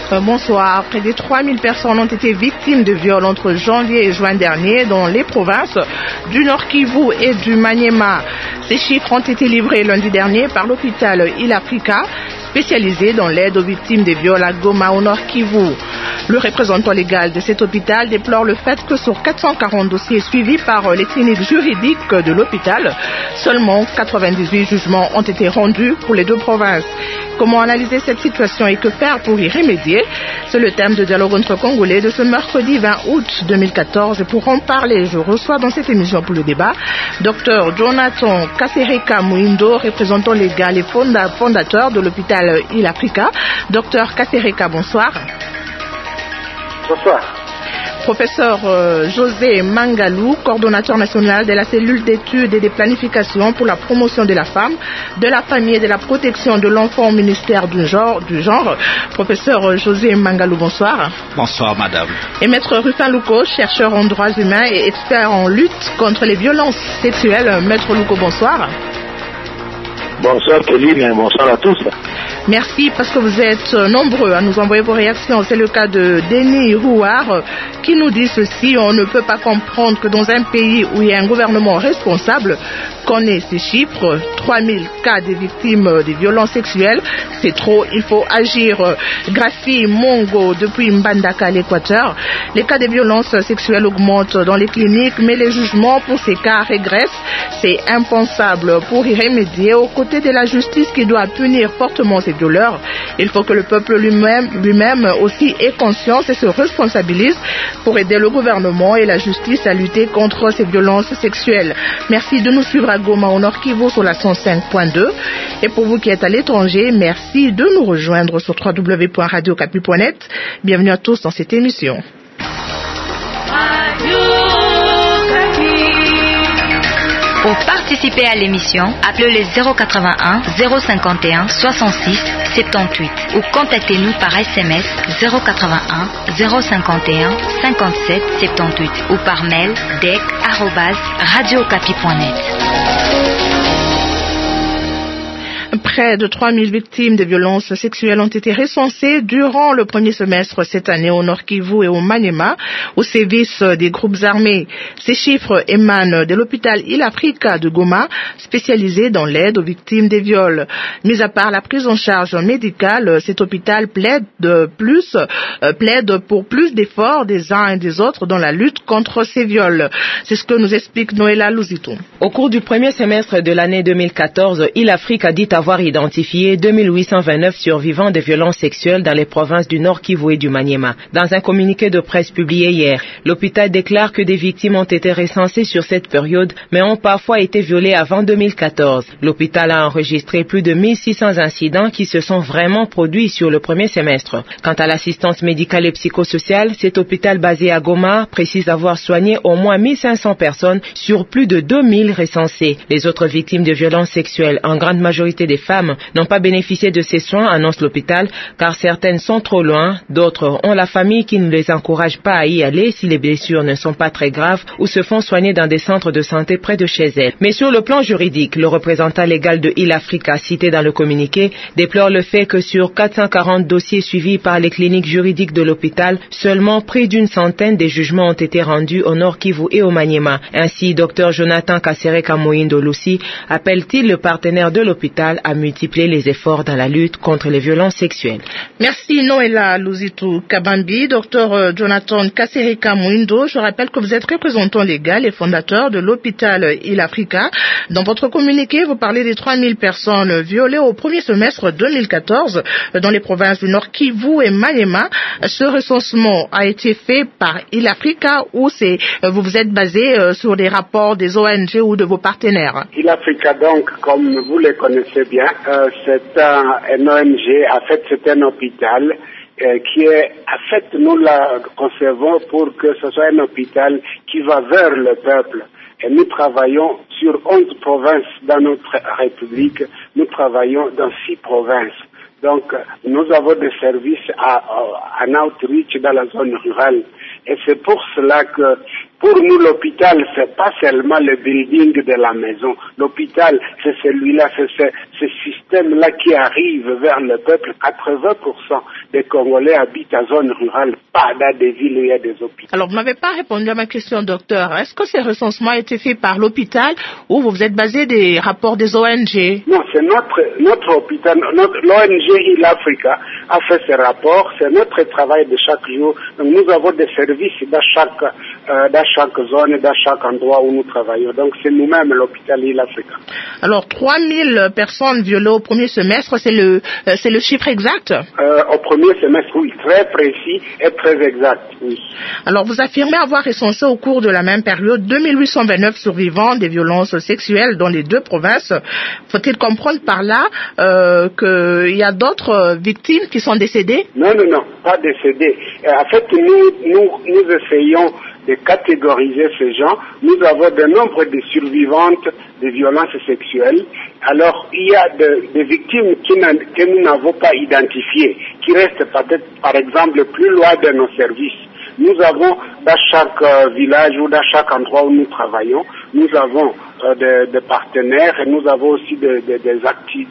Bonsoir. Près de 3000 personnes ont été victimes de viols entre janvier et juin dernier dans les provinces du Nord Kivu et du Maniema. Ces chiffres ont été livrés lundi dernier par l'hôpital Il Africa, spécialisé dans l'aide aux victimes des viols à Goma au Nord Kivu. Le représentant légal de cet hôpital déplore le fait que sur 440 dossiers suivis par les cliniques juridiques de l'hôpital, seulement 98 jugements ont été rendus pour les deux provinces. Comment analyser cette situation et que faire pour y remédier? C'est le thème de dialogue entre Congolais de ce mercredi 20 août 2014. Et pour en parler, je reçois dans cette émission pour le débat Dr Jonathan Kasereka Muindo, représentant légal et fondateur de l'hôpital Il Africa. Dr Kasereka, bonsoir. Bonsoir. Professeur José Mangalou, coordonnateur national de la cellule d'études et de planification pour la promotion de la femme, de la famille et de la protection de l'enfant au ministère du genre. Professeur José Mangalou, bonsoir. Bonsoir, madame. Et maître Rufin Louko, chercheur en droits humains et expert en lutte contre les violences sexuelles. Maître Louko, bonsoir. Bonsoir Kéline et bonsoir à tous. Merci parce que vous êtes nombreux à nous envoyer vos réactions. C'est le cas de Denis Rouard qui nous dit ceci: on ne peut pas comprendre que dans un pays où il y a un gouvernement responsable, qu'on ait ces chiffres, 3000 cas de victimes de violences sexuelles, c'est trop, il faut agir. Graphie Mongo depuis Mbandaka à l'Équateur. Les cas de violences sexuelles augmentent dans les cliniques, mais les jugements pour ces cas régressent. C'est impensable. Pour y remédier, aux côtés de la justice qui doit punir fortement ces violeurs, il faut que le peuple lui-même aussi ait conscience et se responsabilise pour aider le gouvernement et la justice à lutter contre ces violences sexuelles. Merci de nous suivre à Goma au Nord Kivu sur la 105.2. Et pour vous qui êtes à l'étranger, merci de nous rejoindre sur www.radiocapi.net. Bienvenue à tous dans cette émission. Pour participer à l'émission, appelez le 081 051 66 78 ou contactez-nous par SMS 081 051 57 78 ou par mail dec@radiocapi.net. Près de 3000 victimes de violences sexuelles ont été recensées durant le premier semestre cette année au Nord Kivu et au Maniema, au service des groupes armés. Ces chiffres émanent de l'hôpital Il Africa de Goma, spécialisé dans l'aide aux victimes des viols. Mis à part la prise en charge médicale, cet hôpital plaide pour plus d'efforts des uns et des autres dans la lutte contre ces viols. C'est ce que nous explique Noëlla Louzito. Au cours du premier semestre de l'année 2014, Il Africa dit avoir identifié 2829 survivants de violences sexuelles dans les provinces du Nord Kivu et du Maniema. Dans un communiqué de presse publié hier, l'hôpital déclare que des victimes ont été recensées sur cette période, mais ont parfois été violées avant 2014. L'hôpital a enregistré plus de 1600 incidents qui se sont vraiment produits sur le premier semestre. Quant à l'assistance médicale et psychosociale, cet hôpital basé à Goma précise avoir soigné au moins 1500 personnes sur plus de 2000 recensées. Les autres victimes de violences sexuelles, en grande majorité des femmes, n'ont pas bénéficié de ces soins, annonce l'hôpital, car certaines sont trop loin, d'autres ont la famille qui ne les encourage pas à y aller si les blessures ne sont pas très graves ou se font soigner dans des centres de santé près de chez elles. Mais sur le plan juridique, le représentant légal de Il Africa, cité dans le communiqué, déplore le fait que sur 440 dossiers suivis par les cliniques juridiques de l'hôpital, seulement près d'une centaine des jugements ont été rendus au Nord Kivu et au Maniema. Ainsi, Dr Jonathan Kasereka Muindo Lucy appelle-t-il le partenaire de l'hôpital à multiplier les efforts dans la lutte contre les violences sexuelles. Merci Noëlla Louzito Kabambi. Dr Jonathan Kasereka Muindo, je rappelle que vous êtes représentant légal et fondateur de l'hôpital Il Africa. Dans votre communiqué, vous parlez des 3000 personnes violées au premier semestre 2014 dans les provinces du Nord Kivu et Maniema. Ce recensement a été fait par Il Africa ou vous vous êtes basé sur des rapports des ONG ou de vos partenaires? Il Africa, donc, comme vous le connaissez bien, c'est un ONG, en fait c'est un hôpital qui est, en fait nous la concevons pour que ce soit un hôpital qui va vers le peuple. Et nous travaillons sur 11 provinces dans notre République, nous travaillons dans 6 provinces. Donc nous avons des services en outreach dans la zone rurale. Et c'est pour cela que Pour nous, l'hôpital, c'est pas seulement le building de la maison. L'hôpital, c'est celui-là, c'est ce système-là qui arrive vers le peuple. 80% des Congolais habitent en zone rurale, pas dans des villes où il y a des hôpitaux. Alors, vous n'avez pas répondu à ma question, docteur. Est-ce que ces recensements ont été faits par l'hôpital ou vous êtes basé des rapports des ONG? Non, c'est notre hôpital, l'ONG Heal Africa a fait ces rapports. C'est notre travail de chaque jour. Donc, nous avons des services dans chaque zone, dans chaque endroit où nous travaillons. Donc, c'est nous-mêmes l'hôpital Heal Africa. Alors, 3000 personnes violées au premier semestre, c'est le chiffre exact? Au premier semestre, oui, très précis et très exact, oui. Alors, vous affirmez avoir recensé au cours de la même période 2829 survivants des violences sexuelles dans les deux provinces. Faut-il comprendre par là qu'il y a d'autres victimes qui sont décédées? Non, pas décédées. En fait, nous essayons de catégoriser ces gens. Nous avons de nombre de survivantes de violences sexuelles. Alors, il y a des victimes que nous n'avons pas identifiées, qui restent peut-être, par exemple, plus loin de nos services. Nous avons, dans chaque village ou dans chaque endroit où nous travaillons, nous avons des partenaires et nous avons aussi des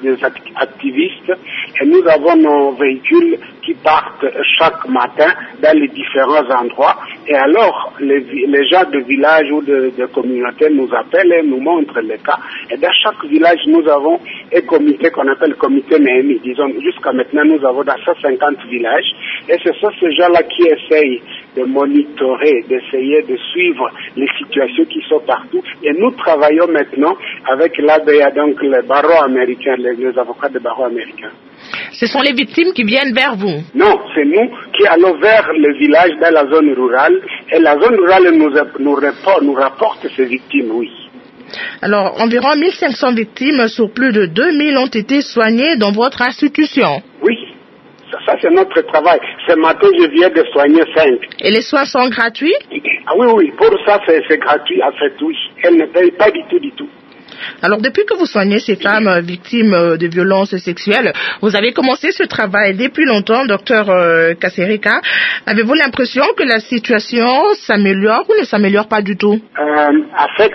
activistes et nous avons nos véhicules qui partent chaque matin dans les différents endroits et alors les gens de village ou de communauté nous appellent et nous montrent les cas et dans chaque village nous avons un comité qu'on appelle comité Néhémie. Disons jusqu'à maintenant nous avons dans 150 villages et ce sont ces gens-là qui essayent de monitorer, d'essayer de suivre les situations qui sont partout. Et nous travaillons maintenant avec l'ABA, donc le barreau américain, les avocats de barreau américain. Ce sont les victimes qui viennent vers vous? Non, c'est nous qui allons vers le village dans la zone rurale. Et la zone rurale nous rapporte ces victimes, oui. Alors, environ 1500 victimes sur plus de 2000 ont été soignées dans votre institution? Oui. Ça, c'est notre travail. Ce matin, je viens de soigner 5. Et les soins sont gratuits? Ah oui, pour ça, c'est gratuit, en fait, oui. Elle ne paye pas du tout. Alors, depuis que vous soignez ces femmes victimes de violences sexuelles, vous avez commencé ce travail depuis longtemps, docteur Kasereka. Avez-vous l'impression que la situation s'améliore ou ne s'améliore pas du tout? En fait,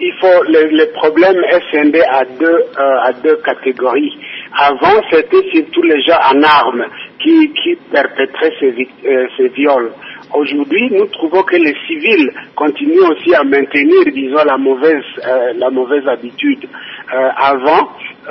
le problème est scindé à deux catégories. Avant, c'était surtout les gens en armes qui perpétraient ces viols. Aujourd'hui, nous trouvons que les civils continuent aussi à maintenir, disons, la mauvaise habitude. Avant,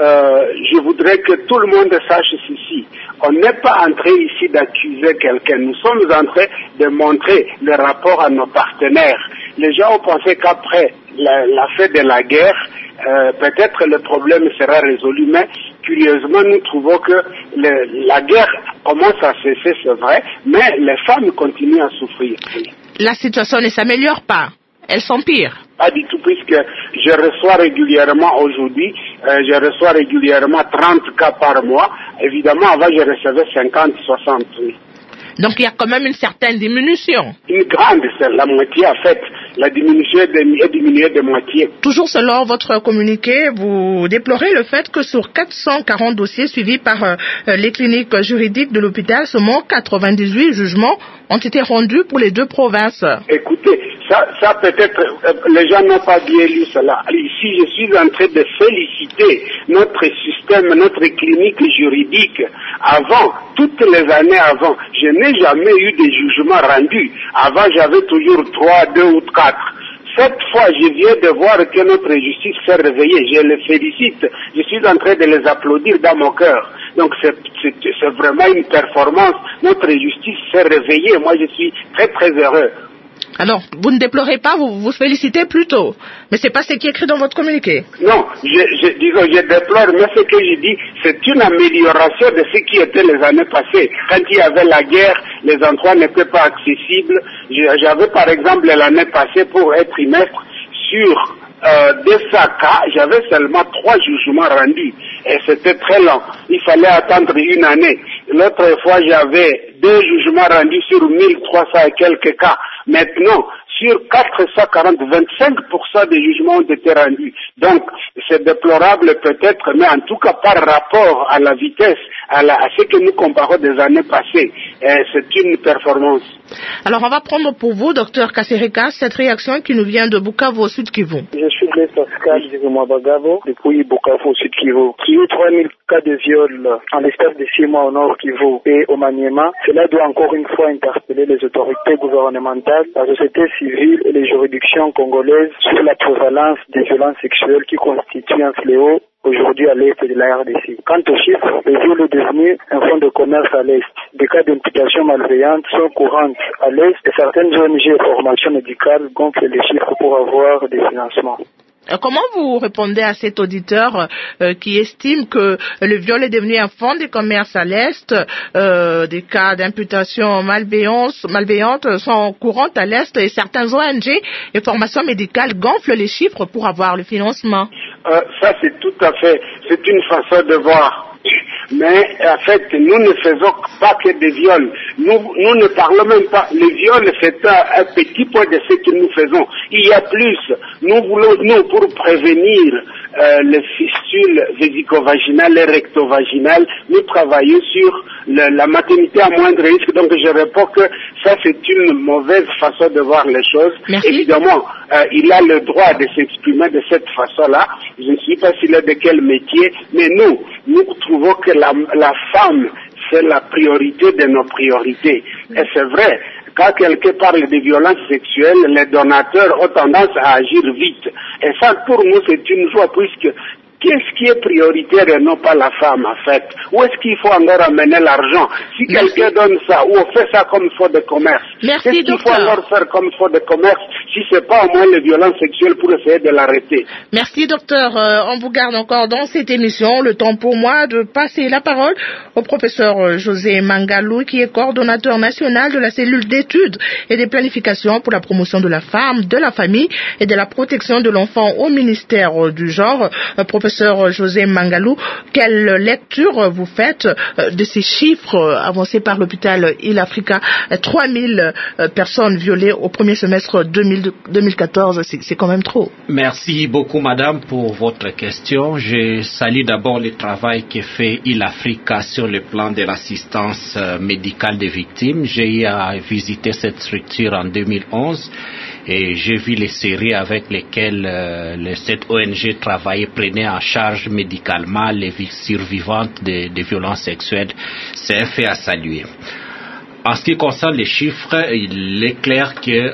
je voudrais que tout le monde sache ceci. On n'est pas en train ici d'accuser quelqu'un. Nous sommes en train de montrer le rapport à nos partenaires. Les gens ont pensé qu'après la fin de la guerre, peut-être le problème sera résolu, mais curieusement, nous trouvons que la guerre commence à cesser, c'est vrai, mais les femmes continuent à souffrir. La situation ne s'améliore pas, elle s'empire. Pas du tout, puisque je reçois régulièrement aujourd'hui, 30 cas par mois. Évidemment, avant, je recevais 50, 60. Oui. Donc, il y a quand même une certaine diminution. Une grande, c'est la moitié, en fait. La diminution est diminuée de moitié. Toujours selon votre communiqué, vous déplorez le fait que sur 440 dossiers suivis par les cliniques juridiques de l'hôpital, seulement 98 jugements ont été rendus pour les deux provinces. Écoutez, ça peut-être, les gens n'ont pas bien lu cela. Ici, je suis en train de féliciter notre système, notre clinique juridique. Avant, toutes les années avant, je n'ai jamais eu de jugement rendu. Avant, j'avais toujours 3, 2 ou 4. Cette fois, je viens de voir que notre justice s'est réveillée. Je les félicite. Je suis en train de les applaudir dans mon cœur. Donc, c'est vraiment une performance. Notre justice s'est réveillée. Moi, je suis très, très heureux. Alors, vous ne déplorez pas, vous vous félicitez plutôt. Mais c'est pas ce qui est écrit dans votre communiqué. Non, je déplore, mais ce que je dis, c'est une amélioration de ce qui était les années passées. Quand il y avait la guerre, les endroits n'étaient pas accessibles. J'avais par exemple l'année passée, pour être trimestre, sur 200 cas, j'avais seulement 3 jugements rendus. Et c'était très long. Il fallait attendre une année. L'autre fois, j'avais 2 jugements rendus sur 1300 et quelques cas. Maintenant, sur 440, 25% des jugements ont été rendus. Donc, c'est déplorable peut-être, mais en tout cas par rapport à la vitesse, à ce que nous comparons des années passées, Et c'est une performance. Alors, on va prendre pour vous, docteur Kasereka, cette réaction qui nous vient de Bukavu au Sud Kivu. Je suis Blaise Pascal Bagabo, depuis Bukavu au Sud Kivu. Qu'il y ait 3000 cas de viol en l'espace de 6 mois au Nord Kivu et au Maniema, cela doit encore une fois interpeller les autorités gouvernementales, la société civile et les juridictions congolaises sur la prévalence des violences sexuelles qui constituent un fléau aujourd'hui à l'est de la RDC. Quant aux chiffres, le viol est devenu un fonds de commerce à l'est. Des cas d'implication malveillante sont courantes à l'est et certaines ONG et formations médicales gonflent les chiffres pour avoir des financements. Comment vous répondez à cet auditeur qui estime que le viol est devenu un fonds de commerce à l'Est, des cas d'imputation malveillante sont courants à l'Est et certaines ONG et formations médicales gonflent les chiffres pour avoir le financement? Ça c'est tout à fait, c'est une façon de voir. Mais en fait, nous ne faisons pas que des viols. Nous ne parlons même pas. Les viols, c'est un petit point de ce que nous faisons. Il y a plus. Nous voulons, pour prévenir les fistules vésico-vaginales et recto-vaginales, nous travaillons sur la maternité à moindre risque. Donc je réponds que ça c'est une mauvaise façon de voir les choses. Merci. Évidemment, il a le droit de s'exprimer de cette façon-là. Je ne sais pas s'il est de quel métier, mais nous trouvons que la femme, c'est la priorité de nos priorités. Et c'est vrai, quand quelqu'un parle de violence sexuelle, les donateurs ont tendance à agir vite. Et ça, pour nous, c'est une joie, puisque qu'est-ce qui est prioritaire et non pas la femme, en fait? Où est-ce qu'il faut encore amener l'argent? Si quelqu'un donne ça, ou on fait ça comme fonds de commerce, merci, qu'est-ce qu'il faut alors faire comme fonds de commerce si c'est pas au moins les violences sexuelles pour essayer de l'arrêter? Merci, docteur. On vous garde encore dans cette émission. Le temps pour moi de passer la parole au professeur José Mangalou, qui est coordonnateur national de la cellule d'études et de planification pour la promotion de la femme, de la famille et de la protection de l'enfant au ministère du genre. Professeur José Mangalou, quelle lecture vous faites de ces chiffres avancés par l'hôpital Il Africa? 3000 personnes violées au premier semestre 2014, c'est quand même trop. Merci beaucoup, madame, pour votre question. Je salue d'abord le travail que fait Il Africa sur le plan de l'assistance médicale des victimes. J'ai eu à visiter cette structure en 2011 et j'ai vu les séries avec lesquelles cette ONG travaillait, prenait en charge médicalement les survivantes des violences sexuelles. C'est un fait à saluer. En ce qui concerne les chiffres, il est clair que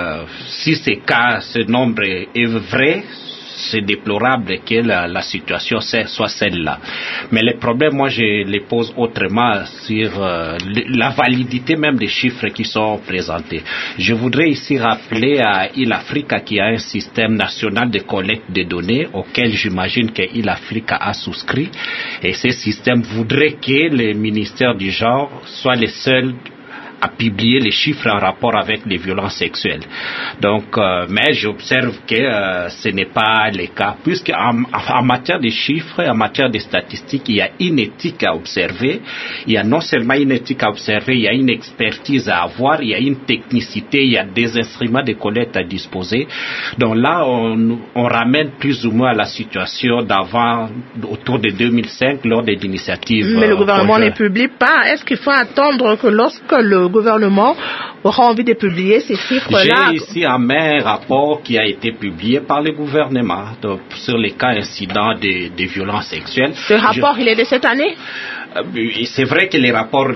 si ce nombre est vrai, c'est déplorable que la situation soit celle-là. Mais le problème, moi, je les pose autrement sur la validité même des chiffres qui sont présentés. Je voudrais ici rappeler à Il Africa qui a un système national de collecte de données auquel j'imagine que Il Africa a souscrit. Et ce système voudrait que le ministère du genre soit les seuls à publier les chiffres en rapport avec les violences sexuelles. Donc, mais j'observe que ce n'est pas le cas, puisque en matière de chiffres, en matière de statistiques, il y a une éthique à observer. Il y a non seulement une éthique à observer, il y a une expertise à avoir, il y a une technicité, il y a des instruments de collecte à disposer. Donc là, on ramène plus ou moins à la situation d'avant, autour de 2005, lors de l'initiative. Mais le gouvernement ne publie pas. Est-ce qu'il faut attendre que lorsque le gouvernement aura envie de publier ces chiffres-là? J'ai ici un même rapport qui a été publié par le gouvernement sur les cas incidents de violences sexuelles. Ce rapport, il est de cette année? C'est vrai que les rapports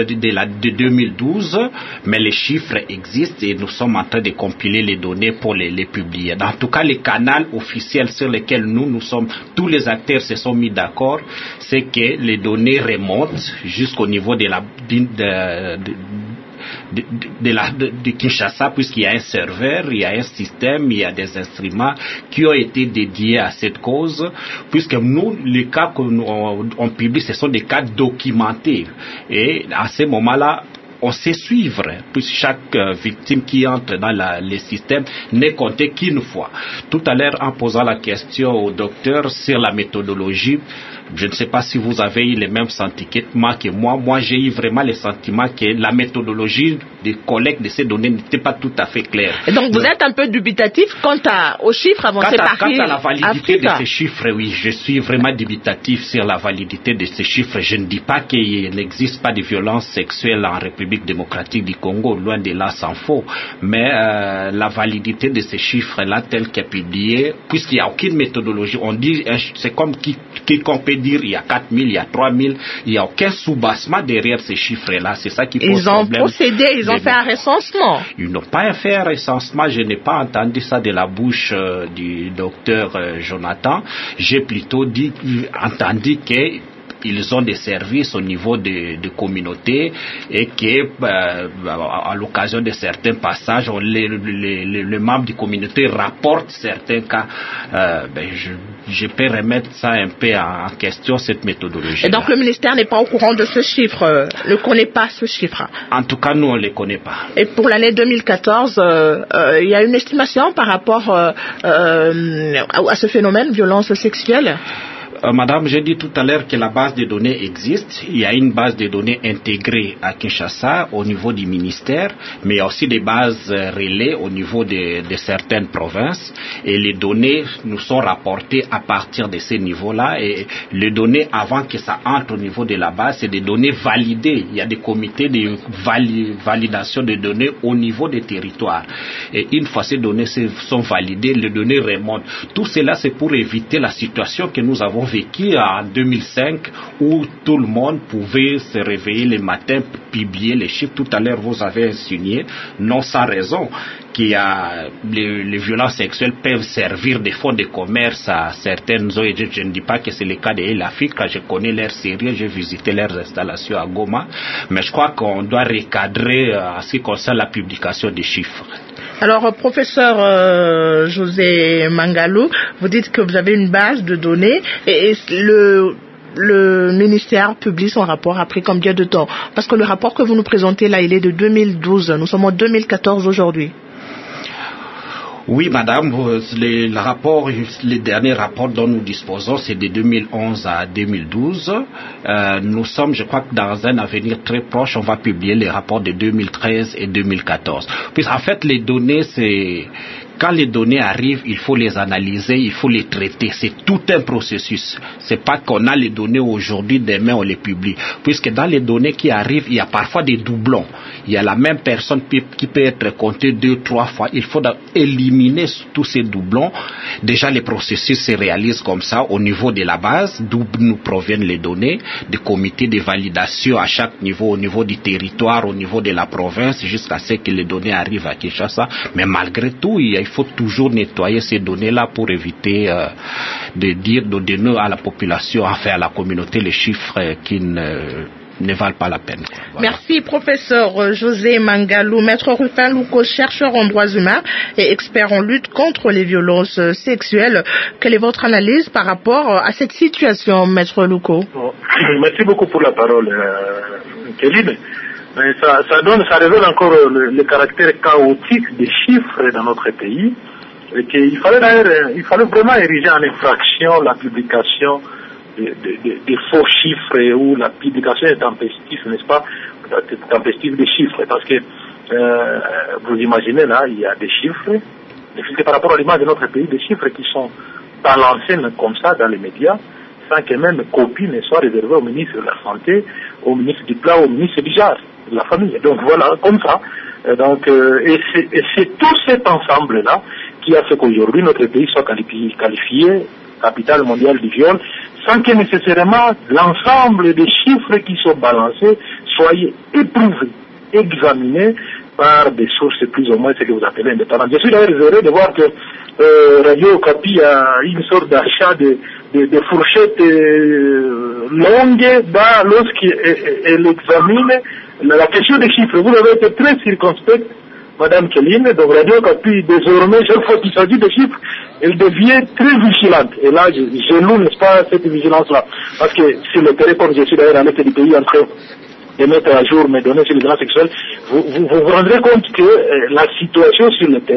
de 2012, mais les chiffres existent et nous sommes en train de compiler les données pour les publier. En tout cas, les canaux officiels sur lesquels nous sommes, tous les acteurs se sont mis d'accord, c'est que les données remontent jusqu'au niveau de Kinshasa, puisqu'il y a un serveur, il y a un système, il y a des instruments qui ont été dédiés à cette cause, puisque nous, les cas qu'on publie, ce sont des cas documentés. Et à ce moment-là, on sait suivre, puisque chaque victime qui entre dans les systèmes n'est comptée qu'une fois. Tout à l'heure, en posant la question au docteur sur la méthodologie, Je ne sais pas si vous avez eu les mêmes sentiments que moi. Moi, j'ai eu vraiment le sentiment que la méthodologie de collecte de ces données n'était pas tout à fait claire. Et donc, vous êtes un peu dubitatif quant aux chiffres avancés par Quant à la validité Africa. de ces chiffres, oui, je suis vraiment dubitatif sur la validité de ces chiffres. Je ne dis pas qu'il n'existe pas de violence sexuelle en République démocratique du Congo, loin de là, s'en faut. Mais la validité de ces chiffres-là, tels qu'est publié, puisqu'il n'y a aucune méthodologie, on dit, c'est comme quiconque peut dire il y a 4000, il y a 3000, il n'y a aucun soubassement derrière ces chiffres-là. C'est ça qui pose problème. Ils ont procédé, ils ont fait un recensement. Ils n'ont pas fait un recensement. Je n'ai pas entendu ça de la bouche du docteur Jonathan. J'ai plutôt entendu que ils ont des services au niveau de communautés et que à l'occasion de certains passages les membres de communauté rapportent certains cas. Je peux remettre ça un peu en question, cette méthodologie. Et donc le ministère n'est pas au courant de ce chiffre, ne connaît pas ce chiffre. En tout cas, nous on ne les connaît pas. Et pour l'année 2014, il y a une estimation par rapport à ce phénomène, violence sexuelle? Madame, j'ai dit tout à l'heure que la base de données existe. Il y a une base de données intégrée à Kinshasa au niveau du ministère, mais il y a aussi des bases relais au niveau de certaines provinces. Et les données nous sont rapportées à partir de ces niveaux-là. Et les données, avant que ça entre au niveau de la base, c'est des données validées. Il y a des comités de validation des données au niveau des territoires. Et une fois ces données sont validées, les données remontent. Tout cela, c'est pour éviter la situation que nous avons vécu en 2005 où tout le monde pouvait se réveiller le matin, publier les chiffres. Tout à l'heure, vous avez insinué, non sans raison, qu'il y a les violences sexuelles peuvent servir de fonds de commerce à certaines zones. Je ne dis pas que c'est le cas de l'Afrique, je connais leur sérieux, j'ai visité leurs installations à Goma, mais je crois qu'on doit recadrer en ce qui concerne la publication des chiffres. Alors, professeur José Mangalou, vous dites que vous avez une base de données et le ministère publie son rapport après combien de temps? Parce que le rapport que vous nous présentez là, il est de 2012. Nous sommes en 2014 aujourd'hui. Oui, madame, les derniers rapports dont nous disposons, c'est de 2011 à 2012. Nous sommes, je crois que dans un avenir très proche, on va publier les rapports de 2013 et 2014. Puis en fait, les données, quand les données arrivent, il faut les analyser, il faut les traiter. C'est tout un processus. C'est pas qu'on a les données aujourd'hui, demain on les publie. Puisque dans les données qui arrivent, il y a parfois des doublons. Il y a la même personne qui peut être comptée 2-3 fois. Il faut éliminer tous ces doublons. Déjà, les processus se réalisent comme ça au niveau de la base, d'où nous proviennent les données, des comités de validation à chaque niveau, au niveau du territoire, au niveau de la province, jusqu'à ce que les données arrivent à Kinshasa. Mais malgré tout, il faut toujours nettoyer ces données-là pour éviter de donner à la population, enfin à la communauté, les chiffres qui ne valent pas la peine. Voilà. Merci, professeur José Mangalou. Maître Rufin Louko, chercheur en droits humains et expert en lutte contre les violences sexuelles. Quelle est votre analyse par rapport à cette situation, Maître Louko? Merci beaucoup pour la parole, Kéline. Mais ça révèle encore le caractère chaotique des chiffres dans notre pays. Et qu'il fallait vraiment ériger en infraction la publication des faux chiffres où la publication est tempestive, n'est-ce pas, tempestive des chiffres. Parce que, vous imaginez là, il y a des chiffres, et c'est par rapport à l'image de notre pays, des chiffres qui sont balancés comme ça dans les médias, sans que même copie ne soit réservée au ministre de la Santé, au ministre du Plan, au ministre du Genre, de la Famille. Donc voilà, comme ça. Et c'est tout cet ensemble-là qui a fait qu'aujourd'hui notre pays soit qualifié capitale mondiale du viol, sans que nécessairement l'ensemble des chiffres qui sont balancés soient éprouvés, examinés par des sources plus ou moins ce que vous appelez indépendantes. Je suis d'ailleurs heureux de voir que Radio Okapi a une sorte d'achat de fourchettes longues lorsqu'elle examine la question des chiffres. Vous avez été très circonspect, Madame Kéline, donc Radio Okapi, désormais, chaque fois qu'il s'agit de chiffres, elle devient très vigilante. Et là, je loue, n'est-ce pas, cette vigilance-là. Parce que sur le terrain, comme je suis d'ailleurs à l'est du pays en train de mettre à jour mes données sur les violences sexuelles, vous vous rendrez compte que la situation sur le terrain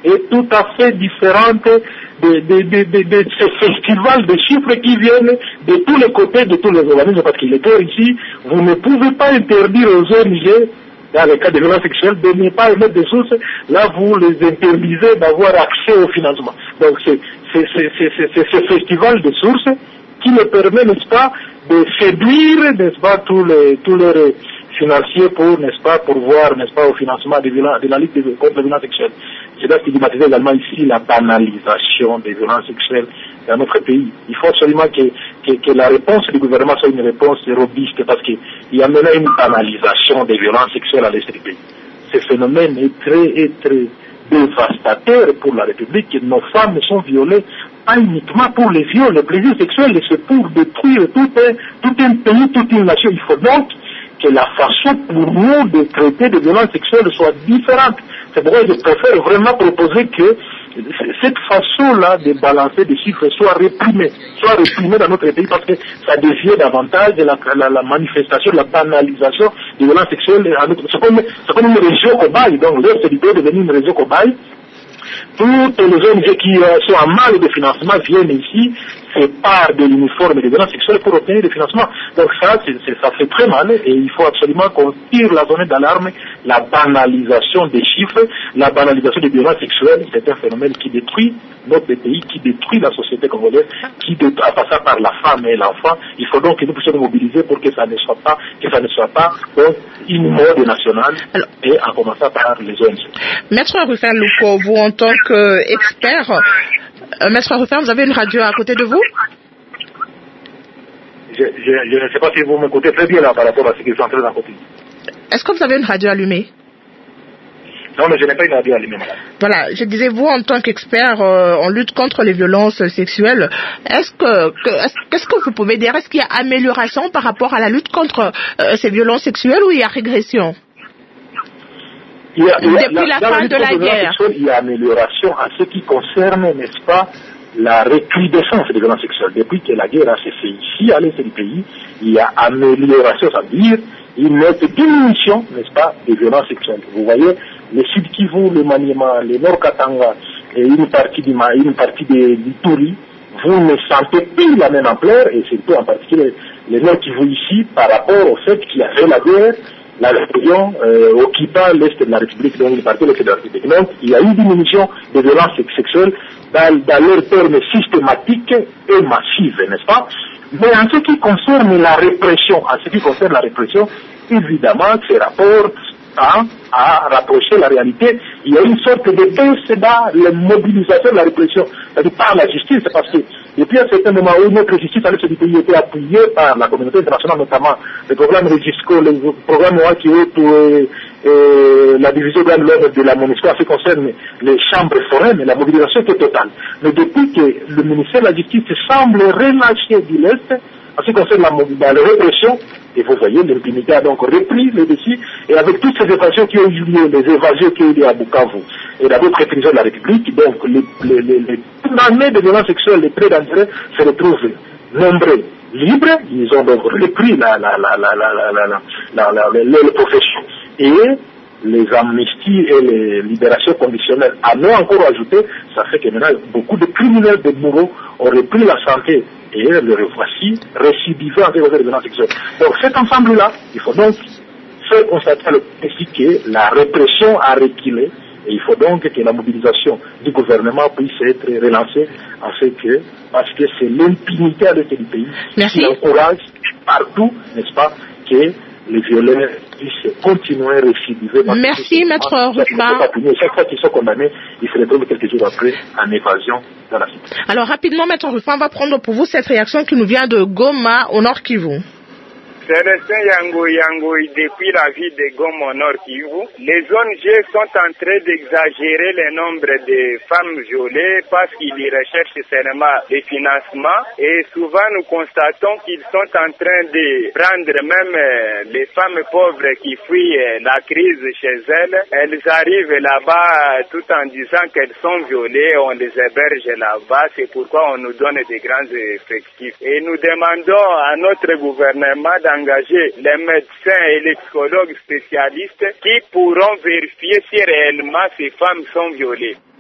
est tout à fait différente de ces festivals de chiffres qui viennent de tous les côtés, de tous les organismes, parce qu'il est clair ici, vous ne pouvez pas interdire aux ONG, dans le cas de violence sexuelle, de ne pas émettre des sources, là vous les interdisez d'avoir accès au financement. Donc c'est ce festival de sources qui me permet, n'est-ce pas, de séduire, n'est-ce pas, tous les financiers pour, n'est-ce pas, pour voir, n'est-ce pas, au financement de la lutte contre la violence sexuelle. C'est là stigmatiser également ici la banalisation des violences sexuelles dans notre pays. Il faut absolument que la réponse du gouvernement soit une réponse robuste, parce qu'il y a maintenant une banalisation des violences sexuelles à l'est du pays. Ce phénomène est très dévastateur pour la République. Nos femmes sont violées pas uniquement pour les viols, les plaisirs sexuels, mais c'est pour détruire tout un pays, toute une nation. Il faut donc que la façon pour nous de traiter des violences sexuelles soit différente. C'est pourquoi je préfère vraiment proposer que cette façon-là de balancer des chiffres soit réprimée dans notre pays, parce que ça devient davantage la manifestation, la banalisation des violences sexuelles. C'est comme une région cobaye, donc l'Est du pays est devenu une région cobaye. Toutes les ONG qui sont en mal de financement viennent ici, se partent de l'uniforme des violences sexuelles pour obtenir des financements. Donc ça fait très mal, et il faut absolument qu'on tire la sonnette d'alarme. La banalisation des chiffres, la banalisation des violences sexuelles, c'est un phénomène qui détruit notre pays, qui détruit la société congolaise, qui en passant par la femme et l'enfant. Il faut donc que nous puissions nous mobiliser pour que ça ne soit pas donc, une mode nationale, et en commençant par les ONG. Maître Rufin Louko, vous en tant qu'expert, Maître Rufin, vous avez une radio à côté de vous? Je ne sais pas si vous m'écoutez très bien là par rapport à ce que je suis en train d'écouter. Est-ce que vous avez une radio allumée? Non, mais je n'ai pas une radio allumée, madame. Voilà, je disais, vous, en tant qu'expert en lutte contre les violences sexuelles, qu'est-ce que vous pouvez dire? Est-ce qu'il y a amélioration par rapport à la lutte contre ces violences sexuelles, ou il y a régression? Depuis la fin de la guerre. Il y a amélioration en ce qui concerne, n'est-ce pas, la recrudescence des violences sexuelles. Depuis que la guerre a cessé ici, à l'est du pays, il y a amélioration, ça veut dire une nette diminution, n'est-ce pas, des violences sexuelles. Vous voyez, le Sud Kivu, le Maniema, le Nord Katanga et une partie de l'Ituri, vous ne sentez plus la même ampleur, et surtout en particulier le Nord Kivu ici, par rapport au fait qu'il y avait la guerre, la région occupant l'Est de la République, donc une partie de l'Est de la République. Donc, il y a une diminution des violences sexuelles dans leur terme systématique et massive, n'est-ce pas? Mais en ce qui concerne la répression, évidemment, ces rapports à rapprocher la réalité. Il y a une sorte de baisse dans la mobilisation de la répression, c'est-à-dire par la justice, parce que depuis un certain moment où notre justice à l'est du pays était appuyée par la communauté internationale, notamment le programme Regisco, le programme OAKI, la division de l'ordre de la MONUSCO en ce qui concerne les chambres foraines, la mobilisation était totale. Mais depuis que le ministère de la Justice semble relâcher du lest, en ce qui concerne la répression, et vous voyez, l'impunité a donc repris le dessus, et avec toutes ces évasions qui ont eu lieu, les évasions qui ont eu lieu à Bukavu et dans d'autres prisons de la République, donc les condamnés de violences sexuelles, les très dangereux, se retrouvent nombreux, libres. Ils ont donc repris les professions. Et les amnisties et les libérations conditionnelles en ont encore ajouté. Ça fait que maintenant beaucoup de criminels de bourreaux ont repris la santé et le revoici récidivant avec les violences sexuelles. Donc cet ensemble-là, il faut donc faire constater ainsi que la répression a reculé, et il faut donc que la mobilisation du gouvernement puisse être relancée parce que c'est l'impunité à l'intérieur du pays qui encourage partout, n'est-ce pas, que les violeurs puissent continuer à récidiver. Merci, Maître Rufin. Chaque fois qu'ils sont condamnés, ils se retrouvent quelques jours après en évasion dans la cité. Alors, rapidement, Maître Rufin, on va prendre pour vous cette réaction qui nous vient de Goma, au Nord Kivu. Célestin Yangoy, depuis la ville de Goma au Nord Kivu, les ONG sont en train d'exagérer le nombre de femmes violées parce qu'ils y recherchent seulement des financements, et souvent nous constatons qu'ils sont en train de prendre même les femmes pauvres qui fuient la crise chez elles. Elles arrivent là-bas tout en disant qu'elles sont violées, on les héberge là-bas, c'est pourquoi on nous donne des grands effectifs. Et nous demandons à notre gouvernement d'engager les médecins et les psychologues spécialistes qui pourront vérifier si réellement ces femmes sont violées.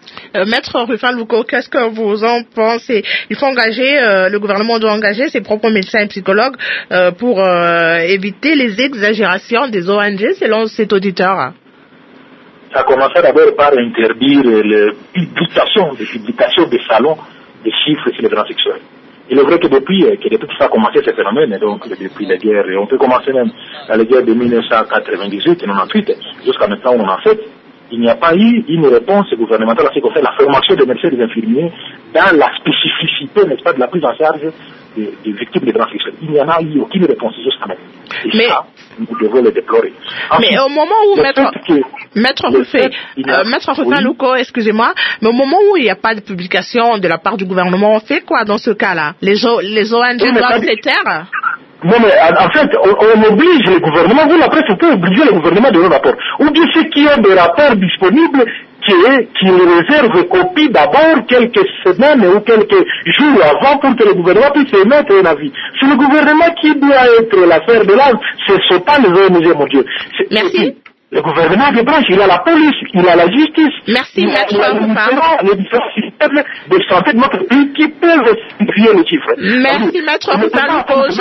Maître Rufin Louko, qu'est-ce que vous en pensez? Il faut engager, le gouvernement doit engager ses propres médecins et psychologues pour éviter les exagérations des ONG, selon cet auditeur. Ça commençait d'abord par interdire les publications des salons des chiffres sur les violences sexuelles. Il est vrai que depuis que ça a commencé ces phénomènes, donc depuis les guerres, et on peut commencer même dans les guerres de 1998 et 98, jusqu'à maintenant on en a fait, il n'y a pas eu une réponse gouvernementale à ce qui concerne la formation des médecins et des infirmiers dans la spécificité, n'est-ce pas, de la prise en charge des victimes de violences sexuelles. Il n'y en a eu aucune réponse jusqu'à maintenant. Et ça, nous devons le déplorer. Ensuite, mais au moment où Maître Rufin Louko, excusez-moi, mais au moment où il n'y a pas de publication de la part du gouvernement, on fait quoi dans ce cas-là? Les ONG doivent se taire? Non, mais en fait, on oblige le gouvernement, vous la presse, vous pouvez obliger le gouvernement de nos rapports. Ou bien ceux qui ont des rapports disponibles, qui réservent copie d'abord quelques semaines ou quelques jours avant pour que le gouvernement puisse émettre un avis. C'est le gouvernement qui doit être l'affaire de l'âme, ce ne sont pas les ONG, mon Dieu. Merci. Le gouvernement des branches, il a la police, il a la justice. Merci, Maître Rufin. Les différents systèmes de santé de notre pays qui peuvent simplifier les chiffres. Merci, Maître Rufin Louko.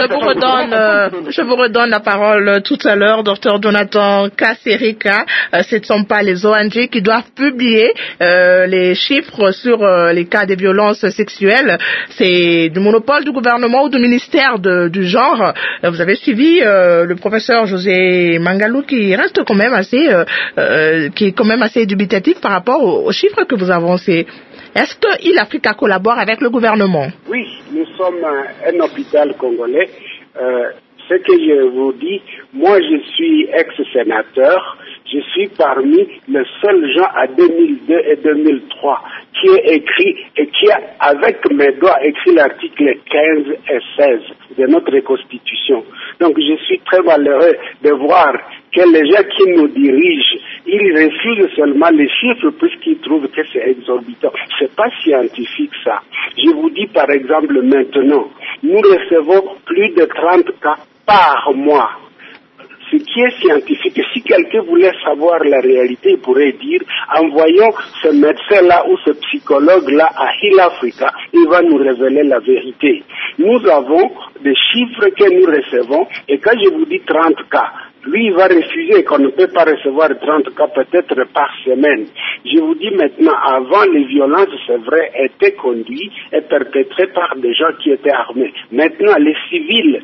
Je vous redonne la parole tout à l'heure, Dr Jonathan Kasereka. Ce ne sont pas les ONG qui doivent publier les chiffres sur les cas de violences sexuelles. C'est du monopole du gouvernement ou du ministère du genre. Vous avez suivi le professeur José Mangalou qui reste quand même qui est quand même assez dubitatif par rapport aux chiffres que vous avancez. Est-ce que l'Africa collabore avec le gouvernement? Oui, nous sommes un hôpital congolais. Ce que je vous dis, moi je suis ex-sénateur, je suis parmi les seuls gens à 2002 et 2003 qui a écrit et qui a, avec mes doigts, écrit l'article 15 et 16 de notre Constitution. Donc je suis très malheureux de voir que les gens qui nous dirigent, ils refusent seulement les chiffres puisqu'ils trouvent que c'est exorbitant. C'est pas scientifique ça. Je vous dis par exemple maintenant, nous recevons plus de 30 cas par mois. Ce qui est scientifique, si quelqu'un voulait savoir la réalité, il pourrait dire, envoyons ce médecin-là ou ce psychologue-là à Hill Africa, il va nous révéler la vérité. Nous avons des chiffres que nous recevons, et quand je vous dis 30 cas, lui, il va refuser qu'on ne peut pas recevoir 30 cas peut-être par semaine. Je vous dis maintenant, avant, les violences, c'est vrai, étaient conduites et perpétrées par des gens qui étaient armés. Maintenant, les civils,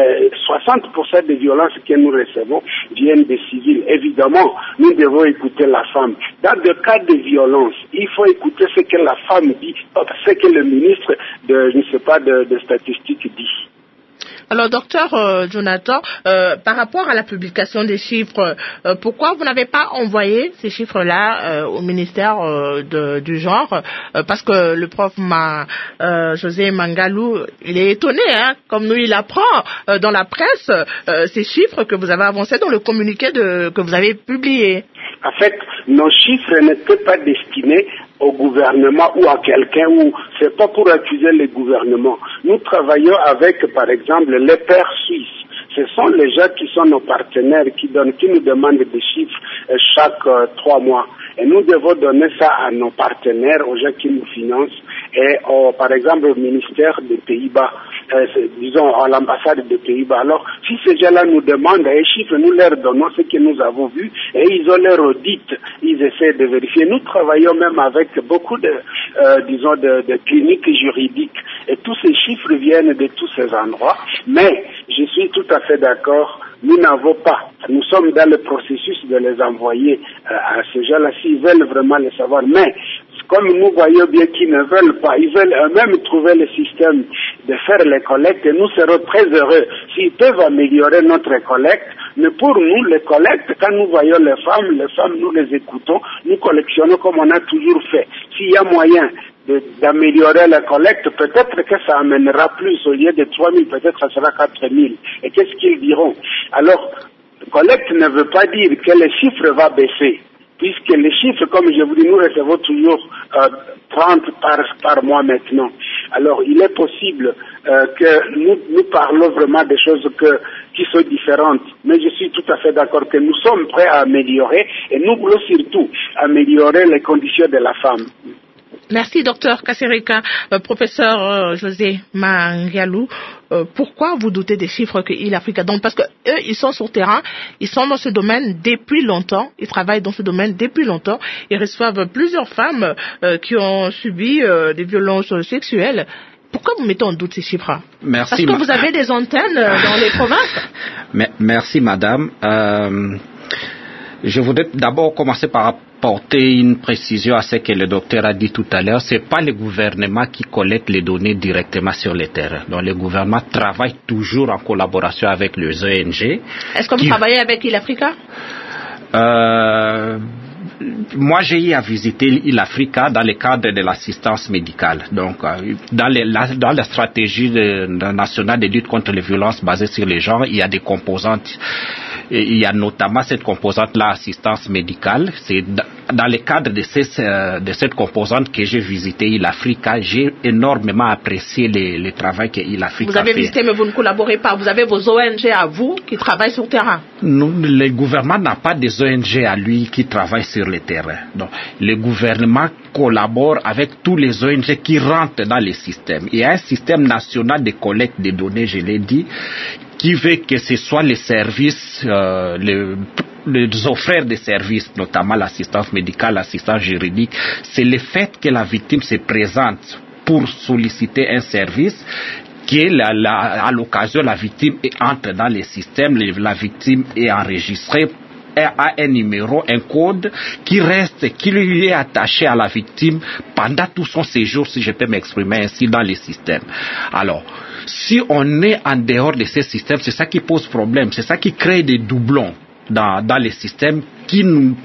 60% des violences que nous recevons viennent des civils. Évidemment, nous devons écouter la femme. Dans le cas de violence, il faut écouter ce que la femme dit, pas ce que le ministre de statistiques dit. Alors, docteur Jonathan, par rapport à la publication des chiffres, pourquoi vous n'avez pas envoyé ces chiffres-là au ministère du genre? Parce que le prof José Mangalou, il est étonné, hein, comme nous, il apprend dans la presse ces chiffres que vous avez avancés dans le communiqué que vous avez publié. En fait, nos chiffres n'étaient pas destinés au gouvernement ou à quelqu'un, ou c'est pas pour accuser le gouvernement. Nous travaillons avec, par exemple, les pairs suisses. Ce sont les gens qui sont nos partenaires, qui nous demandent des chiffres chaque 3 mois. Et nous devons donner ça à nos partenaires, aux gens qui nous financent, et par exemple au ministère des Pays-Bas, disons à l'ambassade des Pays-Bas. Alors, si ces gens-là nous demandent les chiffres, nous leur donnons ce que nous avons vu, et ils ont leur audit, ils essaient de vérifier. Nous travaillons même avec beaucoup de cliniques juridiques, et tous ces chiffres viennent de tous ces endroits, mais je suis tout à fait d'accord, nous n'avons pas. Nous sommes dans le processus de les envoyer à ces gens-là s'ils veulent vraiment le savoir. Mais comme nous voyons bien qu'ils ne veulent pas, ils veulent eux-mêmes trouver le système de faire les collectes et nous serons très heureux s'ils peuvent améliorer notre collecte. Mais pour nous, les collectes, quand nous voyons les femmes, nous les écoutons, nous collectionnons comme on a toujours fait. S'il y a moyen d'améliorer la collecte, peut-être que ça amènera plus. Au lieu de 3 000, peut-être ça sera 4 000. Et qu'est-ce qu'ils diront? Alors, collecte ne veut pas dire que les chiffres vont baisser. Puisque les chiffres, comme je vous dis, nous recevons toujours 30 par mois maintenant. Alors, il est possible que nous parlons vraiment des choses qui sont différentes. Mais je suis tout à fait d'accord que nous sommes prêts à améliorer et nous voulons surtout améliorer les conditions de la femme. Merci, docteur Kasereka. Professeur José Mangalou, pourquoi vous doutez des chiffres que l'Afrique donne? Parce que eux, ils sont sur terrain, ils sont dans ce domaine depuis longtemps, ils travaillent dans ce domaine depuis longtemps, ils reçoivent plusieurs femmes qui ont subi des violences sexuelles. Pourquoi vous mettez en doute ces chiffres? Merci. Parce que vous avez des antennes dans les provinces. Merci, madame. Je voudrais d'abord commencer par apporter une précision à ce que le docteur a dit tout à l'heure. Ce n'est pas le gouvernement qui collecte les données directement sur le terrain. Donc, le gouvernement travaille toujours en collaboration avec les ONG. Est-ce que vous travaillez avec l'Africa? Moi, j'ai eu à visiter l'Africa dans le cadre de l'assistance médicale. Donc, dans la stratégie nationale de lutte contre les violences basées sur les genres, il y a des composantes. Et il y a notamment cette composante-là, assistance médicale. C'est dans le cadre de cette composante que j'ai visité l'Africa. J'ai énormément apprécié le travail que l'Africa fait. Vous avez visité, mais vous ne collaborez pas. Vous avez vos ONG à vous qui travaillent sur le terrain. Non, le gouvernement n'a pas des ONG à lui qui travaillent sur le terrain. Donc, le gouvernement collabore avec tous les ONG qui rentrent dans le système. Il y a un système national de collecte des données, je l'ai dit, qui veut que ce soit les services, les offreurs de services, notamment l'assistance médicale, l'assistance juridique. C'est le fait que la victime se présente pour solliciter un service, à l'occasion la victime entre dans le système, la victime est enregistrée, a un numéro, un code qui lui est attaché à la victime pendant tout son séjour, si je peux m'exprimer ainsi, dans le système. Alors, si on est en dehors de ces systèmes, c'est ça qui pose problème, c'est ça qui crée des doublons dans les systèmes qui nous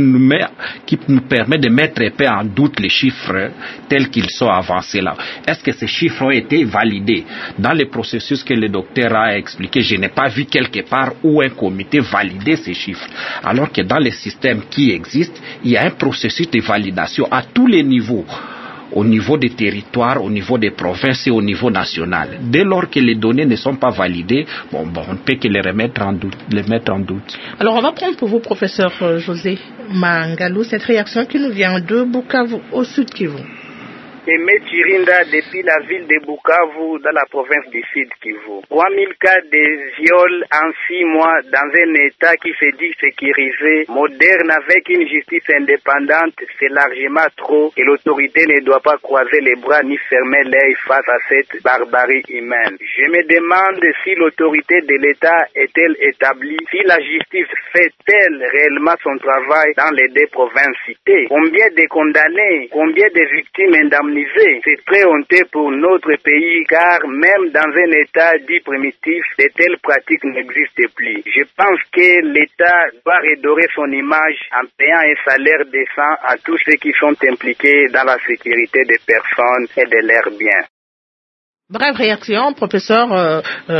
permet de mettre un peu en doute les chiffres tels qu'ils sont avancés là. Est-ce que ces chiffres ont été validés? Dans le processus que le docteur a expliqué, je n'ai pas vu quelque part où un comité validait ces chiffres. Alors que dans les systèmes qui existent, il y a un processus de validation à tous les niveaux. Au niveau des territoires, au niveau des provinces et au niveau national. Dès lors que les données ne sont pas validées, on ne peut que les mettre en doute. Alors on va prendre pour vous, professeur José Mangalou, cette réaction qui nous vient de Bukavu, au sud Kivu. Aimé Chirinda, depuis la ville de Bukavu, dans la province du Sud Kivu. 3000 cas de viol en 6 mois dans un État qui se dit sécurisé, moderne, avec une justice indépendante, c'est largement trop et l'autorité ne doit pas croiser les bras ni fermer l'œil face à cette barbarie humaine. Je me demande si l'autorité de l'État est-elle établie, si la justice fait-elle réellement son travail dans les 2 provinces citées. Combien de condamnés, combien de victimes indemnisées? C'est très honteux pour notre pays car même dans un état dit primitif, de telles pratiques n'existent plus. Je pense que l'État doit redorer son image en payant un salaire décent à tous ceux qui sont impliqués dans la sécurité des personnes et de leurs biens. Brève réaction, professeur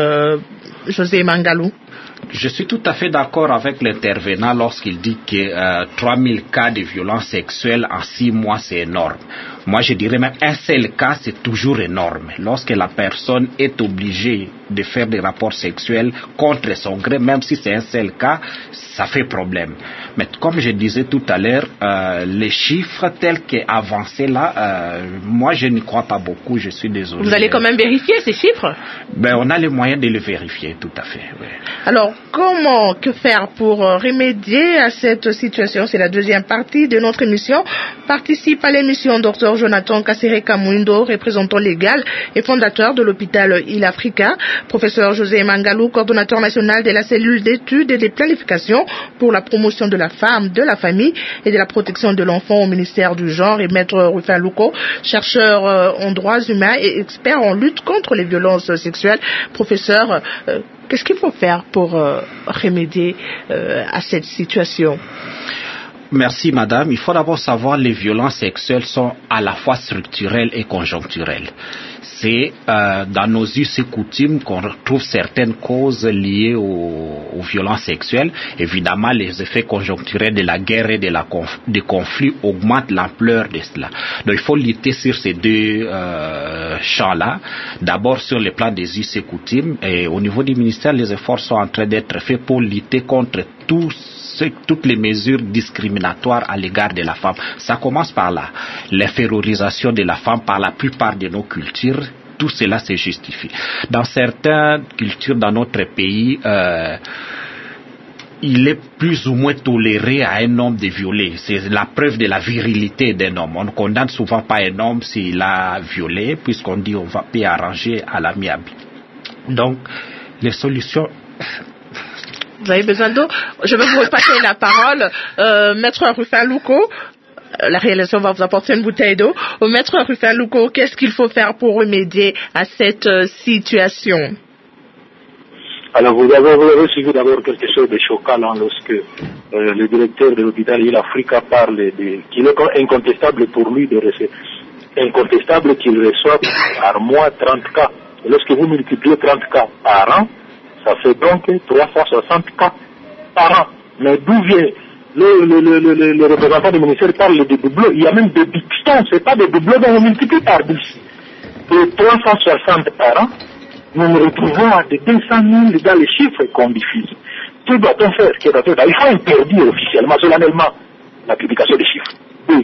José Mangalou. Je suis tout à fait d'accord avec l'intervenant lorsqu'il dit que 3000 cas de violences sexuelles en 6 mois, c'est énorme. Moi, je dirais même un seul cas, c'est toujours énorme. Lorsque la personne est obligée de faire des rapports sexuels contre son gré, même si c'est un seul cas, ça fait problème. Mais comme je disais tout à l'heure, les chiffres tels qu'avancés là, moi, je n'y crois pas beaucoup, je suis désolé. Vous allez quand même vérifier ces chiffres? On a les moyens de les vérifier, tout à fait. Oui. Alors, que faire pour remédier à cette situation? C'est la deuxième partie de notre émission. Participe à l'émission Dr Jonathan Kasereka Mwindo, représentant légal et fondateur de l'hôpital l'Africa, professeur José Mangalou, coordonnateur national de la cellule d'études et de planification pour la promotion de la femme, de la famille et de la protection de l'enfant au ministère du genre, et maître Rufin Luko, chercheur en droits humains et expert en lutte contre les violences sexuelles. Professeur, qu'est-ce qu'il faut faire pour remédier à cette situation? Merci madame. Il faut d'abord savoir que les violences sexuelles sont à la fois structurelles et conjoncturelles. c'est dans nos us et coutumes qu'on retrouve certaines causes liées aux violences sexuelles. Évidemment, les effets conjoncturels de la guerre et des conflits augmentent l'ampleur de cela. Donc il faut lutter sur ces deux champs-là. D'abord sur le plan des us et coutumes, et au niveau du ministère, les efforts sont en train d'être faits pour lutter contre toutes les mesures discriminatoires à l'égard de la femme. Ça commence par là. L'infériorisation de la femme par la plupart de nos cultures, tout cela se justifie. Dans certaines cultures dans notre pays, il est plus ou moins toléré à un homme de violer. C'est la preuve de la virilité d'un homme. On ne condamne souvent pas un homme s'il a violé, puisqu'on dit on va pas arranger à l'amiable. Donc, les solutions... Vous avez besoin d'eau? Je vais vous repasser la parole. Maître Rufin Louko, la réalisation va vous apporter une bouteille d'eau. Maître Rufin Louko, qu'est-ce qu'il faut faire pour remédier à cette situation? Alors, vous avez suivi d'abord quelque chose de choquant lorsque le directeur de l'hôpital Il Africa parle qu'il est incontestable pour lui incontestable qu'il reçoit par mois 30 cas. Et lorsque vous multipliez 30 cas par an, ça fait donc 360 cas par an. Mais d'où vient le représentant du ministère parle de doublons? Il y a même des dictons, c'est pas des doublons, mais on multiplie par 10. De 360 par an, nous nous retrouvons à des 200 000 dans les chiffres qu'on diffuse. Que doit-on faire? Il faut interdire officiellement, solennellement, la publication des chiffres. Oui.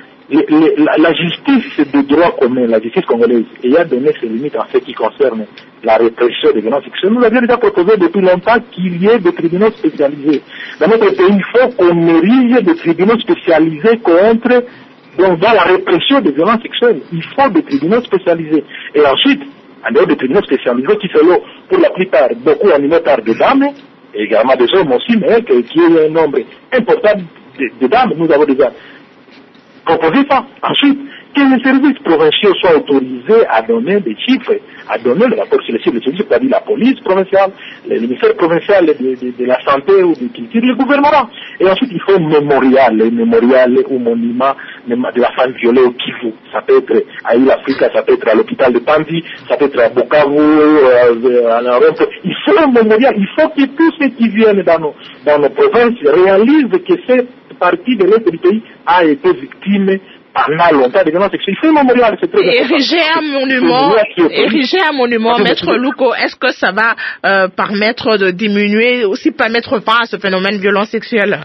La justice de droit commun, la justice congolaise, ayant donné ses limites en ce qui concerne la répression des violences sexuelles, nous avions déjà proposé depuis longtemps qu'il y ait des tribunaux spécialisés. Dans notre pays, il faut qu'on érige des tribunaux spécialisés contre, donc dans la répression des violences sexuelles. Il faut des tribunaux spécialisés. Et ensuite, en dehors des tribunaux spécialisés qui sont pour la plupart beaucoup animés par des dames, et également des hommes aussi, mais qui est un nombre important de dames, nous avons déjà proposé ça. Ensuite, que les services provinciaux soient autorisés à donner des chiffres, à donner le rapport sur les chiffres, c'est-à-dire la police provinciale, le ministère provincial de la santé ou de culture, le gouvernement. Et ensuite, il faut un mémorial ou monument de la femme violée au Kivu. Ça peut être à Il Africa, ça peut être à l'hôpital de Pandi, ça peut être à Bukavu, à la Rompe. Il faut un mémorial, il faut que tous ceux qui viennent dans nos provinces réalisent que cette partie de l'est du pays a été victime pendant longtemps de violences sexuelles. Il faut un mémorial, c'est très important. Ériger un monument, Maître Louko, est-ce que ça va permettre de diminuer, aussi pas mettre fin à ce phénomène de violence sexuelle?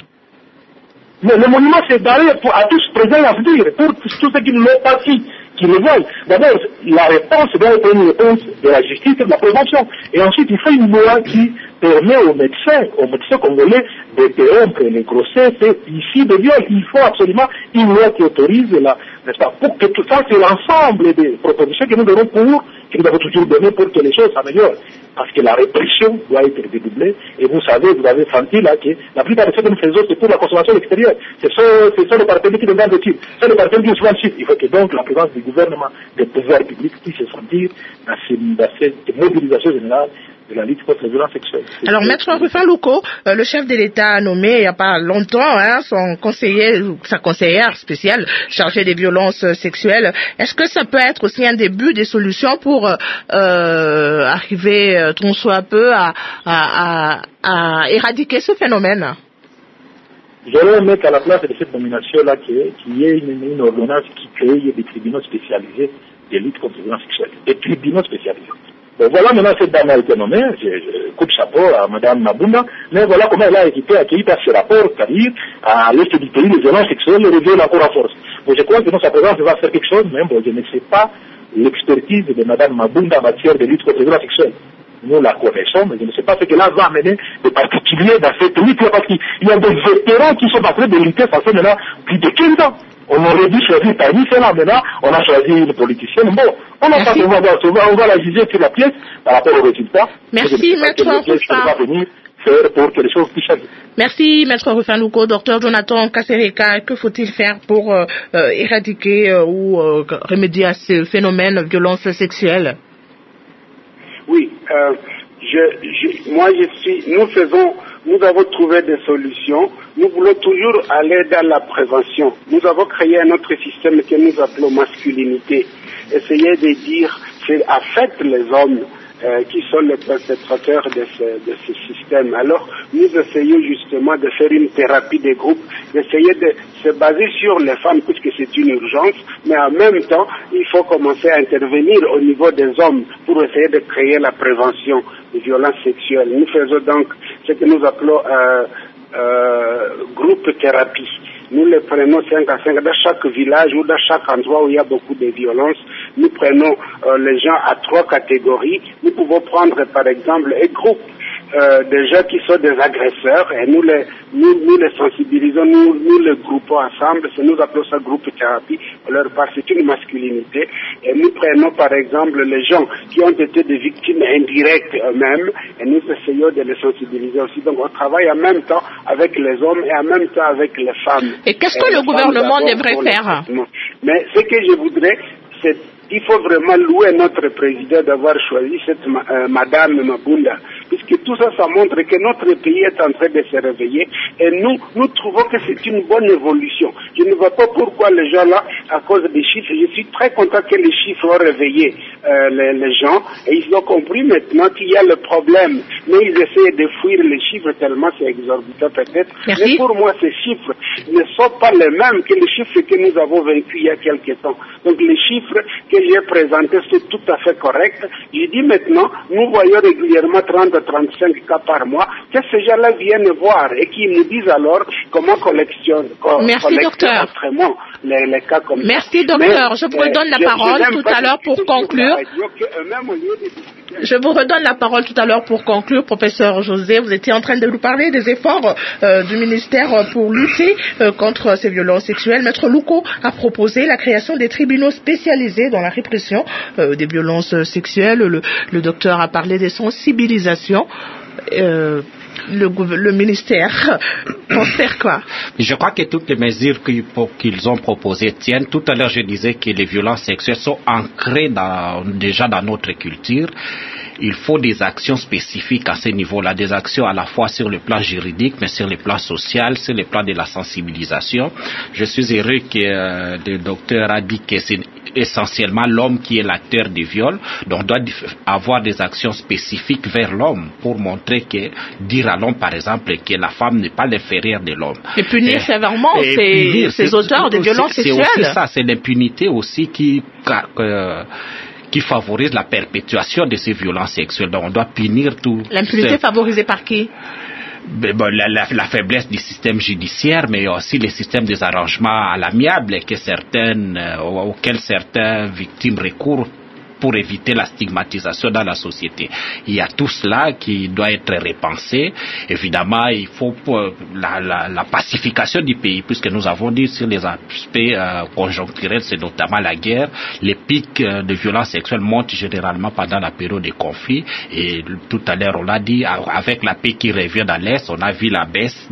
Mais le monument, c'est d'aller à tous présents à venir, pour tous ceux qui ne l'ont pas fait, qui le voient. D'abord, la réponse doit être une réponse de la justice et de la prévention. Et ensuite, il faut une loi qui permet aux médecins congolais d'interrompre les grossesses ici de viol. Il faut absolument une loi qui autorise n'est-ce pas, pour que tout ça, c'est l'ensemble des propositions que nous donnons que nous avons toujours donné pour que les choses s'améliorent. Parce que la répression doit être dédoublée. Et vous savez, vous avez senti là que la plupart de ce que nous faisons, c'est pour la consommation extérieure. C'est ça le partenaire qui nous donne des chiffres. C'est le partenaire qui nous donne des chiffres. Il faut que donc la présence du gouvernement, des pouvoirs publics puisse se sentir dans cette mobilisation générale de la lutte contre les violences sexuelles. Alors, Maître Rufin Louko, le chef de l'État a nommé il n'y a pas longtemps son conseiller, sa conseillère spéciale chargée des violences sexuelles. Est-ce que ça peut être aussi un début des solutions pour arriver, tant soit peu, à éradiquer ce phénomène? J'aimerais mettre à la place de cette nomination-là qu'il y ait une ordonnance qui crée des tribunaux spécialisés de lutte contre les violences sexuelles. Des tribunaux spécialisés. Bon, voilà maintenant cette dame a été nommée, je coupe chapeau à Mme Mabunda, mais voilà comment elle a été accueillie par ce rapport, c'est-à-dire à l'est du pays, les violences sexuelles reviennent encore en force. Bon, je crois que dans sa présence, va faire quelque chose, mais bon, je ne sais pas l'expertise de Mme Mabunda en matière de lutte contre les violences sexuelles. Nous la connaissons, mais je ne sais pas ce qu'elle va amener de particulier dans cette lutte, parce qu'il y a des vétérans qui sont en train de lutter, ça fait maintenant plus de 15 ans. On aurait dû choisir parmi ceux-là, maintenant, on a choisi une politicienne. Bon, on va la juger sur la pièce par rapport aux résultats. Merci, Maître Rufin. Pour que les choses puissent changer. Merci, Maître Rufin Louko. Docteur Jonathan Kasereka, que faut-il faire pour éradiquer ou remédier à ce phénomène de violence sexuelle? Oui, nous faisons nous avons trouvé des solutions. Nous voulons toujours aller dans la prévention. Nous avons créé un autre système que nous appelons masculinité. Essayer de dire, c'est en fait les hommes qui sont les perpétrateurs de ce système. Alors, nous essayons justement de faire une thérapie des groupes, d'essayer de se baser sur les femmes puisque c'est une urgence, mais en même temps, il faut commencer à intervenir au niveau des hommes pour essayer de créer la prévention des violences sexuelles. Nous faisons donc ce que nous appelons groupe thérapie. Nous les prenons 5 à 5 dans chaque village ou dans chaque endroit où il y a beaucoup de violences. Nous prenons les gens à 3 catégories. Nous pouvons prendre par exemple un groupe des gens qui sont des agresseurs et nous les sensibilisons, nous les groupons ensemble, nous appelons ça groupe thérapie, leur part c'est une masculinité, et nous prenons par exemple les gens qui ont été des victimes indirectes eux-mêmes et nous essayons de les sensibiliser aussi. Donc on travaille en même temps avec les hommes et en même temps avec les femmes. Et qu'est-ce que le gouvernement devrait faire? Mais ce que je voudrais, c'est il faut vraiment louer notre président d'avoir choisi cette Madame Mabunda, puisque tout ça, ça montre que notre pays est en train de se réveiller et nous trouvons que c'est une bonne évolution. Je ne vois pas pourquoi les gens là, à cause des chiffres, je suis très content que les chiffres ont réveillé les gens et ils ont compris maintenant qu'il y a le problème, mais ils essaient de fuir les chiffres tellement c'est exorbitant peut-être. Merci. Mais pour moi, ces chiffres ne sont pas les mêmes que les chiffres que nous avons vaincus il y a quelques temps. Donc les chiffres que j'ai présentés sont tout à fait corrects. Je dis maintenant, nous voyons régulièrement 30 à 35 cas par mois, que ces gens-là viennent voir et qui nous disent alors comment collecter autrement les cas comme ça. Merci docteur, je vous redonne la parole tout à l'heure pour conclure. Je vous redonne la parole tout à l'heure pour conclure, professeur José. Vous étiez en train de nous parler des efforts du ministère pour lutter contre ces violences sexuelles. Maître Louko a proposé la création des tribunaux spécialisés dans la répression des violences sexuelles. Le docteur a parlé des sensibilisations. Le ministère pense faire quoi? Je crois que toutes les mesures qu'ils ont proposées tiennent. Tout à l'heure, je disais que les violences sexuelles sont ancrées déjà dans notre culture. Il faut des actions spécifiques à ce niveau-là, des actions à la fois sur le plan juridique, mais sur le plan social, sur le plan de la sensibilisation. Je suis heureux que le docteur a dit que c'est essentiellement l'homme qui est l'acteur du viol, donc on doit avoir des actions spécifiques vers l'homme pour montrer que, dire à l'homme par exemple que la femme n'est pas l'inférieure de l'homme. Et punir sévèrement ces auteurs de violences sexuelles. C'est aussi ça, c'est l'impunité aussi qui favorise la perpétuation de ces violences sexuelles. Donc on doit punir tout. L'impunité favorisée par qui? La faiblesse du système judiciaire, mais aussi les systèmes des arrangements à l'amiable auxquels certaines victimes recourent pour éviter la stigmatisation dans la société. Il y a tout cela qui doit être repensé. Évidemment, il faut la pacification du pays, puisque nous avons dit sur les aspects conjoncturels, c'est notamment la guerre. Les pics de violences sexuelles montent généralement pendant la période des conflits. Et tout à l'heure, on l'a dit, avec la paix qui revient dans l'Est, on a vu la baisse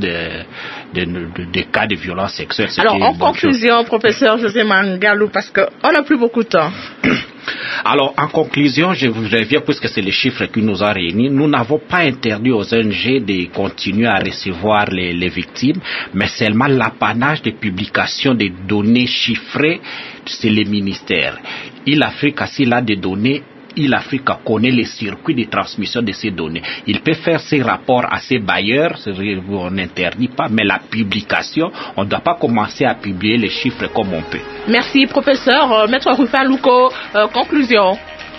des cas de violences sexuelles. Alors, en conclusion, professeur José Mangalou, parce qu'on n'a plus beaucoup de temps. Alors, en conclusion, je reviens, puisque c'est les chiffres qui nous ont réunis, nous n'avons pas interdit aux ONG de continuer à recevoir les victimes, mais seulement l'apanage de publication des données chiffrées, c'est les ministères. L'Afrique a s'il a des données, l'Afrique connaît les circuits de transmission de ces données. Il peut faire ses rapports à ses bailleurs, on n'interdit pas, mais la publication, on ne doit pas commencer à publier les chiffres comme on peut. Merci, professeur. Maître Rufin Louko, conclusion.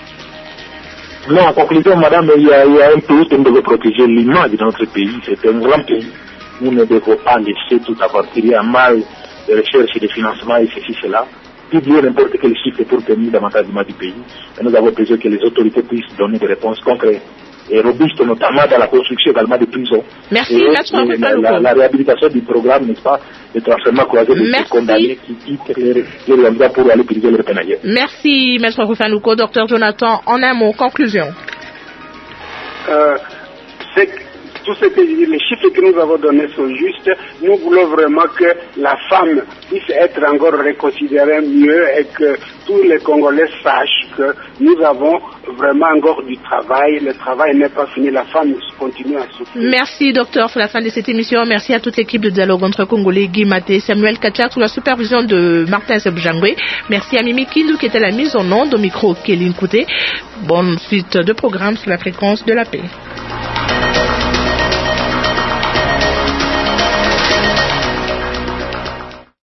Non, en conclusion, madame, il y a un pays qui devait protéger l'image de notre pays. C'est un grand pays. Nous ne devons pas laisser tout appartenir. Il y a mal de recherche et de financement et ceci, cela. Publier n'importe quel chiffre pour tenir davantage l'image du pays. Et nous avons besoin que les autorités puissent donner des réponses concrètes et robustes, notamment dans la construction également des prisons. Merci, Maître Rufin Louko. La réhabilitation du programme, n'est-ce pas, le transfert croisé des condamnés qui quittent les endroits pour aller purifier leur peine ailleurs. Merci, Maître Rufin Louko. Docteur Jonathan, en un mot, conclusion. tout ce que je dis, les chiffres que nous avons donnés sont justes. Nous voulons vraiment que la femme puisse être encore reconsidérée mieux et que tous les Congolais sachent que nous avons vraiment encore du travail. Le travail n'est pas fini, la femme continue à souffrir. Merci docteur, c'est la fin de cette émission. Merci à toute l'équipe de Dialogue entre Congolais, Guy Maté, Samuel Kachak, sous la supervision de Martin Sebjangwe. Merci à Mimi Kindu qui était la mise en onde au micro Kéline Kouté. Bonne suite de programme sur la fréquence de la paix.